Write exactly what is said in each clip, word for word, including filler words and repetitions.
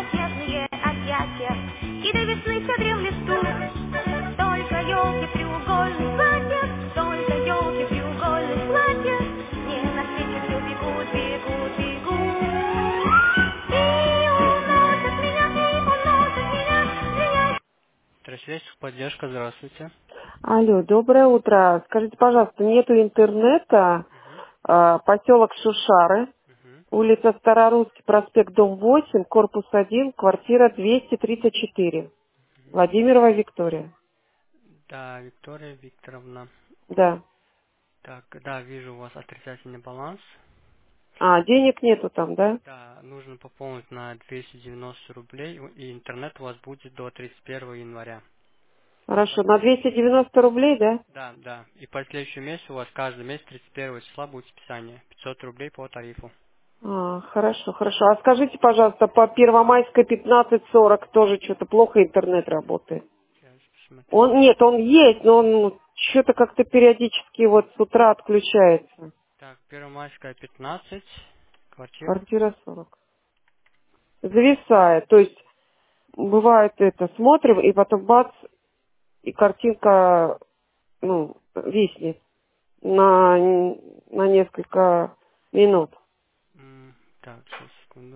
белоснежные объятия, и до весны все дремлет тут. Только елки треугольных платьев, только елки треугольных платьев, не на свете все бегут, бегут, бегут. И уносят меня, и уносят меня, меня. Трансляция поддержка, здравствуйте. Алло, доброе утро. Скажите, пожалуйста, нету интернета, Мгм, а, поселок Шушары, мгм, улица Старорусский, проспект Дом восемь, корпус один, квартира двести тридцать четыре. мгм. Владимирова Виктория. Да, Виктория Викторовна. Да. Так, да, вижу у вас отрицательный баланс. А, денег нету там, да? Да, нужно пополнить на двести девяносто рублей, и интернет у вас будет до тридцать первого января. И Хорошо, на последующий... двести девяносто рублей, да? Да, да. И последующий месяц у вас каждый месяц тридцать первого числа будет списание. пятьсот рублей по тарифу. А, хорошо, хорошо. А скажите, пожалуйста, по Первомайской пятнадцать сорок тоже что-то плохо интернет работает. Сейчас посмотрю. Он, нет, он есть, но он что-то как-то периодически вот с утра отключается. Так, Первомайская пятнадцать, квартира. Квартира сорок. Зависает. То есть бывает это, смотрим, и потом бац, и картинка, ну, виснет на, на несколько минут. М, Так, сейчас, секунду.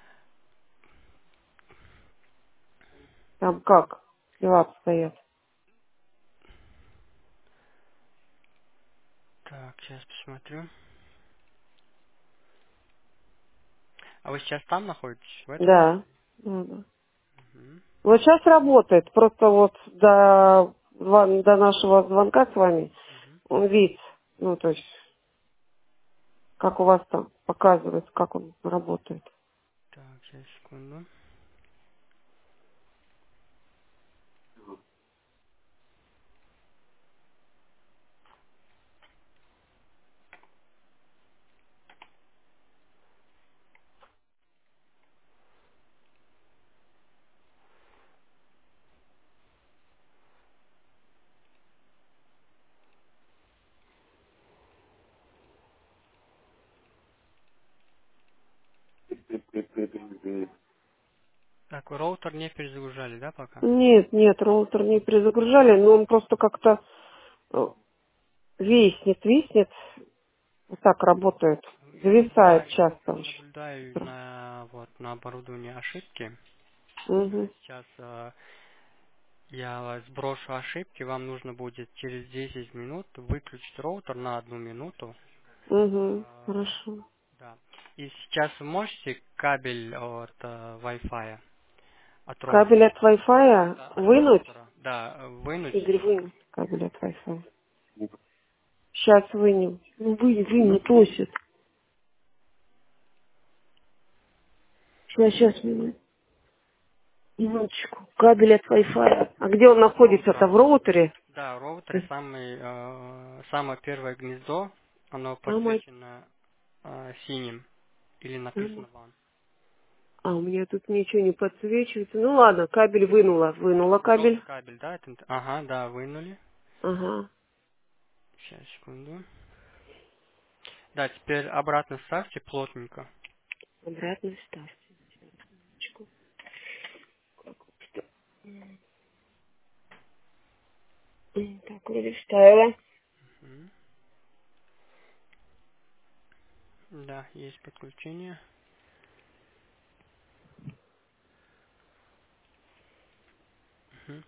Там как дела обстоят. Так, сейчас посмотрю. А вы сейчас там находитесь, в этом Да. здании? Ну да. Мгм. Вот сейчас работает, просто вот до, звон- до нашего звонка с вами Мгм. он вид, ну, то есть, как у вас там показывает, как он работает. Так, сейчас, секунду. Так, вы роутер не перезагружали, да, пока? Нет, нет, роутер не перезагружали, но он просто как-то э, виснет, виснет, вот так работает, Я зависает наблюдаю, часто очень. наблюдаю на вот на оборудовании ошибки. Угу, Сейчас э, я сброшу ошибки. Вам нужно будет через десять минут выключить роутер на одну минуту. угу, Э, хорошо. да. И сейчас вы можете кабель от э, Wi-Fi от Кабель роутера, от Wi-Fi да, от вынуть? роутера, да, вынуть. Игорь, вынь кабель от Wi-Fi. Сейчас вынем. Ну, вынь, вынь, не просит. Сейчас, сейчас, минут- минуточку. Кабель от Wi-Fi. А где он От находится-то? роутера. В роутере? Да, в роутере самый, э, самое первое гнездо, оно Самое... подсвечено э, синим или самое- написано вам. А, у меня тут ничего не подсвечивается. Ну ладно, кабель вынула. Вынула Ушел кабель. кабель, да? Это... Ага, да, вынули. Ага. Сейчас, секунду. Да, теперь обратно ставьте плотненько. Обратно ставьте. Минуточку. М, Так, вроде вставила. Мгм. Да, есть подключение. Мгм.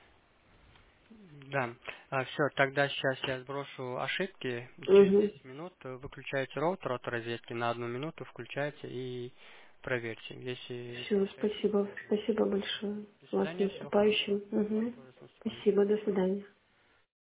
Да, все, тогда сейчас я сброшу ошибки. Через Угу. десять минут э, выключаете роутер от розетки на одну минуту, включаете и проверьте. Если Все, связь спасибо. должна быть. Спасибо большое. До С вас свидания, всего хорошего. наступающим. Угу. Тоже с наступающим. Спасибо, до свидания.